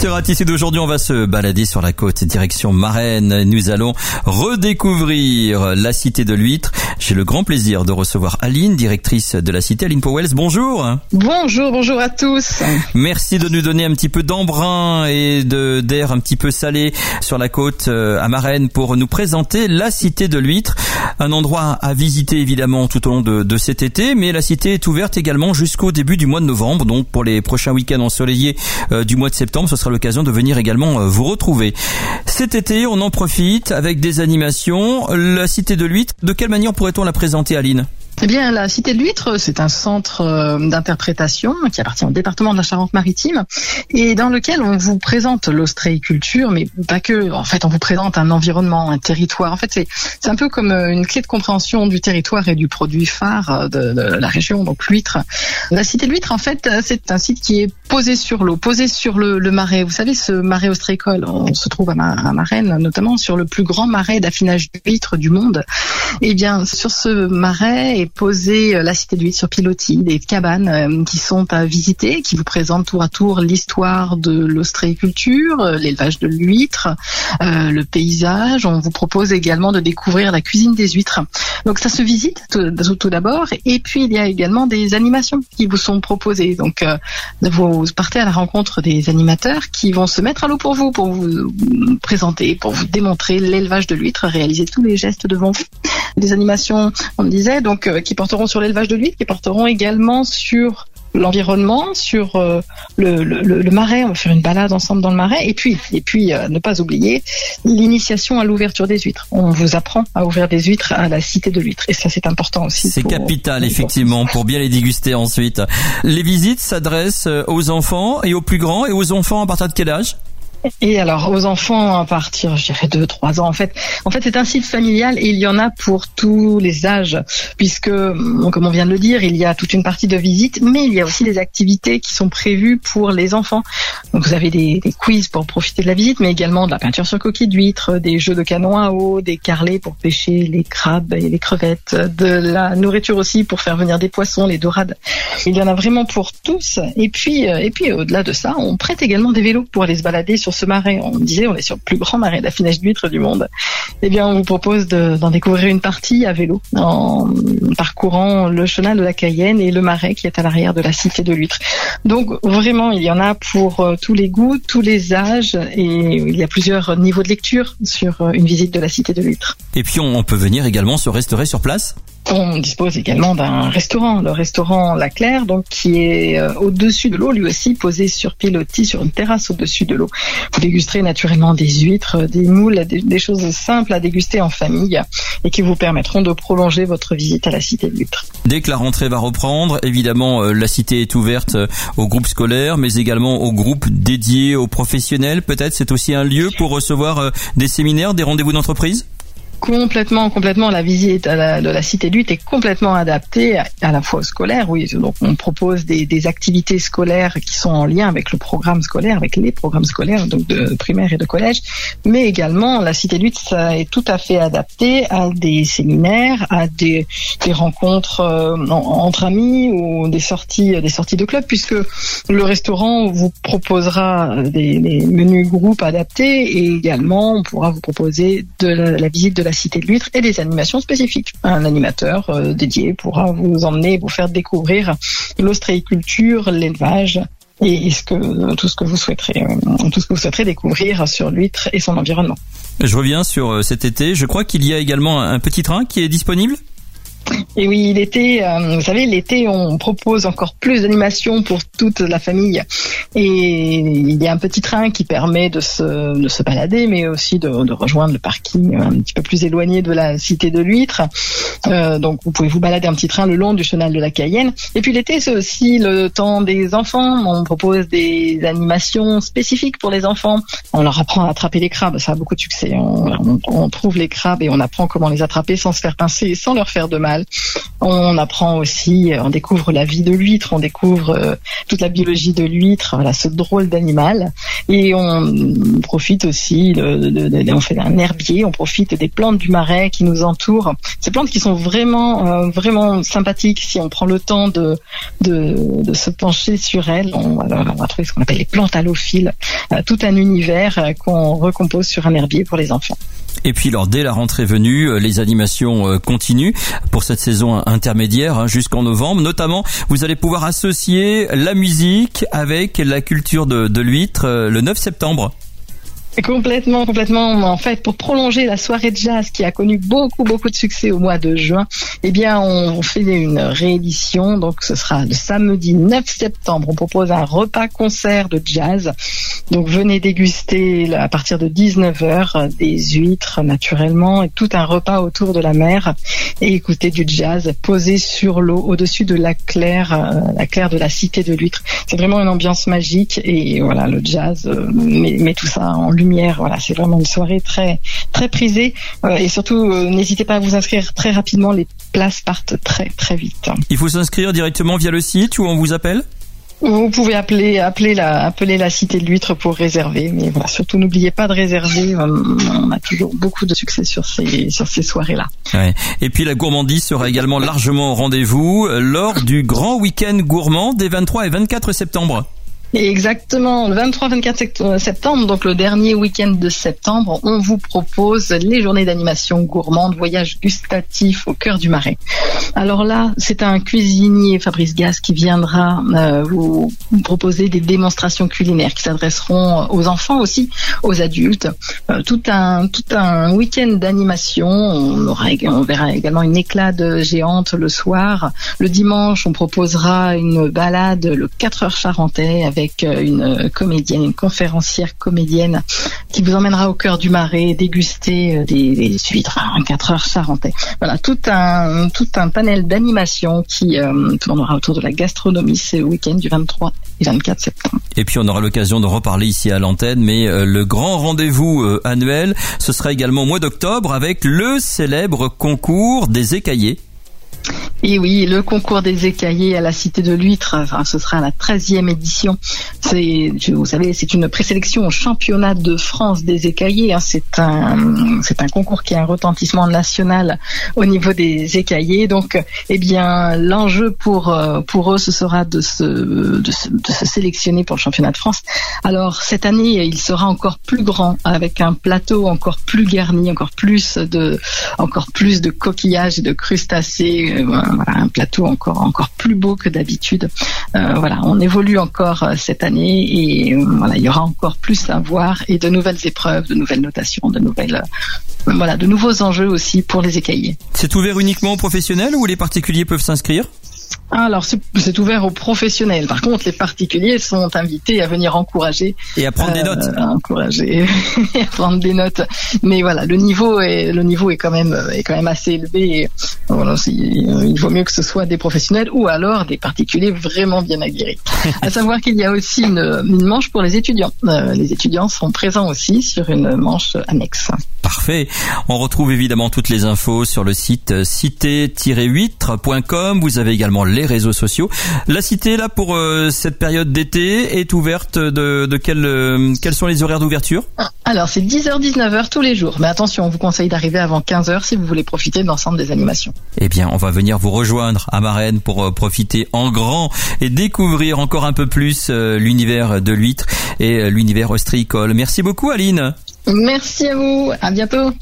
Sur Ratissu d'aujourd'hui, on va se balader sur la côte direction Marennes. Nous allons redécouvrir la Cité de l'Huître. J'ai le grand plaisir de recevoir Aline, directrice de la Cité. Aline Powells, bonjour. Bonjour à tous. Merci de nous donner un petit peu d'embrun et d'air un petit peu salé sur la côte à Marennes pour nous présenter la Cité de l'Huître. Un endroit à visiter évidemment tout au long de cet été, mais la Cité est ouverte également jusqu'au début du mois de novembre. Donc pour les prochains week-ends ensoleillés du mois de septembre, ce sera l'occasion de venir également vous retrouver. Cet été, on en profite avec des animations. La Cité de l'Huître, de quelle manière pourrait-on la présenter, Aline ? Eh bien, la Cité de l'Huître, c'est un centre d'interprétation qui appartient au département de la Charente-Maritime et dans lequel on vous présente l'ostréiculture, mais pas que. En fait, on vous présente un environnement, un territoire. En fait, c'est un peu comme une clé de compréhension du territoire et du produit phare de la région, donc l'huître. La Cité de l'Huître, en fait, c'est un site qui est posé sur l'eau, posé sur le marais. Vous savez, ce marais ostréicole, on se trouve à Marennes, notamment sur le plus grand marais d'affinage d'huîtres du monde. Eh bien, sur ce marais est posée la Cité de l'Huître sur pilotis, des cabanes qui sont à visiter, qui vous présentent tour à tour l'histoire de l'ostréiculture, l'élevage de l'huître, le paysage. On vous propose également de découvrir la cuisine des huîtres. Donc ça se visite tout d'abord, et puis il y a également des animations qui vous sont proposées. Donc vous partez à la rencontre des animateurs qui vont se mettre à l'eau pour vous présenter, pour vous démontrer l'élevage de l'huître, réaliser tous les gestes devant vous. Des animations, on me disait, donc qui porteront sur l'élevage de l'huître, qui porteront également sur l'environnement, sur le marais. On va faire une balade ensemble dans le marais, et puis ne pas oublier l'initiation à l'ouverture des huîtres. On vous apprend à ouvrir des huîtres à la Cité de l'Huître, et ça c'est important aussi. C'est capital effectivement pour bien les déguster ensuite. Les visites s'adressent aux enfants et aux plus grands, et aux enfants à partir de quel âge ? Et alors, aux enfants à partir, je dirais 2-3 ans, en fait, c'est un site familial et il y en a pour tous les âges, puisque, comme on vient de le dire, il y a toute une partie de visite, mais il y a aussi des activités qui sont prévues pour les enfants. Donc, vous avez des quiz pour profiter de la visite, mais également de la peinture sur coquille d'huître, des jeux de canon à eau, des carrelets pour pêcher les crabes et les crevettes, de la nourriture aussi pour faire venir des poissons, les dorades. Il y en a vraiment pour tous. Et puis au-delà de ça, on prête également des vélos pour aller se balader sur ce marais. On disait, on est sur le plus grand marais d'affinage d'huîtres du monde. Eh bien, on vous propose d'en découvrir une partie à vélo, en parcourant le chenal de la Cayenne et le marais qui est à l'arrière de la Cité de l'Huître. Donc, vraiment, il y en a pour tous les goûts, tous les âges, et il y a plusieurs niveaux de lecture sur une visite de la Cité de l'Huître. Et puis, on peut venir également se restaurer sur place ? On dispose également d'un restaurant, le restaurant La Claire, donc qui est au-dessus de l'eau, lui aussi posé sur pilotis, sur une terrasse au-dessus de l'eau. Vous dégusterez naturellement des huîtres, des moules, des choses simples à déguster en famille et qui vous permettront de prolonger votre visite à la Cité de l'Huître. Dès que la rentrée va reprendre, évidemment, la Cité est ouverte aux groupes scolaires, mais également aux groupes dédiés aux professionnels. Peut-être c'est aussi un lieu pour recevoir des séminaires, des rendez-vous d'entreprise ? Complètement. La visite de la Cité de l'Huître est complètement adaptée à la fois aux scolaires. Oui, donc on propose des activités scolaires qui sont en lien avec le programme scolaire, avec les programmes scolaires, donc de primaire et de collège. Mais également, la Cité de l'Huître est tout à fait adaptée à des séminaires, à des rencontres entre amis ou des sorties de club, puisque le restaurant vous proposera des menus groupes adaptés, et également on pourra vous proposer de la visite de la Cité de l'Huître et des animations spécifiques. Un animateur dédié pourra vous emmener, vous faire découvrir l'ostréiculture, l'élevage et tout ce que vous souhaiterez découvrir sur l'huître et son environnement. Je reviens sur cet été. Je crois qu'il y a également un petit train qui est disponible. Et oui, l'été, vous savez, l'été, on propose encore plus d'animations pour toute la famille. Et il y a un petit train qui permet de se balader, mais aussi de rejoindre le parking un petit peu plus éloigné de la Cité de l'Huître. Donc, vous pouvez vous balader un petit train le long du chenal de la Cayenne. Et puis l'été, c'est aussi le temps des enfants. On propose des animations spécifiques pour les enfants. On leur apprend à attraper les crabes. Ça a beaucoup de succès. On trouve les crabes et on apprend comment les attraper sans se faire pincer et sans leur faire de mal. On apprend aussi, on découvre la vie de l'huître, on découvre toute la biologie de l'huître, voilà, ce drôle d'animal. Et on profite aussi, on fait un herbier, on profite des plantes du Marais qui nous entourent. Ces plantes qui sont vraiment, vraiment sympathiques si on prend le temps de se pencher sur elles. On va trouver ce qu'on appelle les plantes halophiles, tout un univers qu'on recompose sur un herbier pour les enfants. Et puis alors dès la rentrée venue, les animations continuent pour cette saison intermédiaire jusqu'en novembre. Notamment, vous allez pouvoir associer la musique avec la culture de l'huître le 9 septembre. Complètement. En fait, pour prolonger la soirée de jazz qui a connu beaucoup de succès au mois de juin, eh bien, on fait une réédition. Donc, ce sera le samedi 9 septembre. On propose un repas-concert de jazz. Donc, venez déguster à partir de 19h des huîtres, naturellement, et tout un repas autour de la mer et écouter du jazz posé sur l'eau au-dessus de la claire de la cité de l'huître. C'est vraiment une ambiance magique et voilà, le jazz met tout ça en lumière. Voilà, c'est vraiment une soirée très prisée et surtout n'hésitez pas à vous inscrire très rapidement, les places partent très vite. Il faut s'inscrire directement via le site ou on vous appelle ? Vous pouvez appeler la cité de l'huître pour réserver, mais voilà, surtout n'oubliez pas de réserver. On a toujours beaucoup de succès sur ces soirées-là. Ouais. Et puis la gourmandise sera également largement au rendez-vous lors du grand week-end gourmand des 23 et 24 septembre. Exactement, le 23-24 septembre, donc le dernier week-end de septembre, on vous propose les journées d'animation gourmande, voyage gustatif au cœur du Marais. Alors là, c'est un cuisinier, Fabrice Gasse, qui viendra vous proposer des démonstrations culinaires qui s'adresseront aux enfants aussi, aux adultes. Tout un week-end d'animation. On verra également une éclade géante le soir. Le dimanche, on proposera une balade, le 4 heures charentais, avec une comédienne, une conférencière comédienne qui vous emmènera au cœur du Marais déguster des huîtres, un 4 heures charentais. Voilà, tout un panel d'animation qui tournera autour de la gastronomie ce week-end du 23 et 24 septembre. Et puis on aura l'occasion de reparler ici à l'antenne, mais le grand rendez-vous annuel, ce sera également au mois d'octobre avec le célèbre concours des écaillés. Et oui, le concours des écaillés à la Cité de l'Huître, ce sera la 13e édition. Vous savez, c'est une présélection au championnat de France des écaillés. C'est un concours qui a un retentissement national au niveau des écaillés. Donc, eh bien, l'enjeu pour eux, ce sera de se sélectionner pour le championnat de France. Alors, cette année, il sera encore plus grand, avec un plateau encore plus garni, encore plus de coquillages et de crustacés. Voilà, un plateau encore plus beau que d'habitude. Voilà, on évolue encore cette année et voilà, il y aura encore plus à voir et de nouvelles épreuves, de nouvelles notations, de nouveaux enjeux aussi pour les écaillés. C'est ouvert uniquement aux professionnels ou les particuliers peuvent s'inscrire ? Alors, c'est ouvert aux professionnels. Par contre, les particuliers sont invités à venir encourager. Et à prendre des notes. Encourager et à prendre des notes. Mais voilà, le niveau est quand même assez élevé. Et voilà, il vaut mieux que ce soit des professionnels ou alors des particuliers vraiment bien aguerris. À savoir qu'il y a aussi une manche pour les étudiants. Les étudiants sont présents aussi sur une manche annexe. Parfait. On retrouve évidemment toutes les infos sur le site cité-huître.com. Vous avez également les réseaux sociaux. La cité, là, pour cette période d'été, est ouverte quels sont les horaires d'ouverture ? Alors, c'est 10h-19h tous les jours. Mais attention, on vous conseille d'arriver avant 15h si vous voulez profiter de l'ensemble des animations. Eh bien, on va venir vous rejoindre à Marennes pour profiter en grand et découvrir encore un peu plus l'univers de l'huître et l'univers ostréicole. Merci beaucoup, Aline. Merci à vous. À bientôt.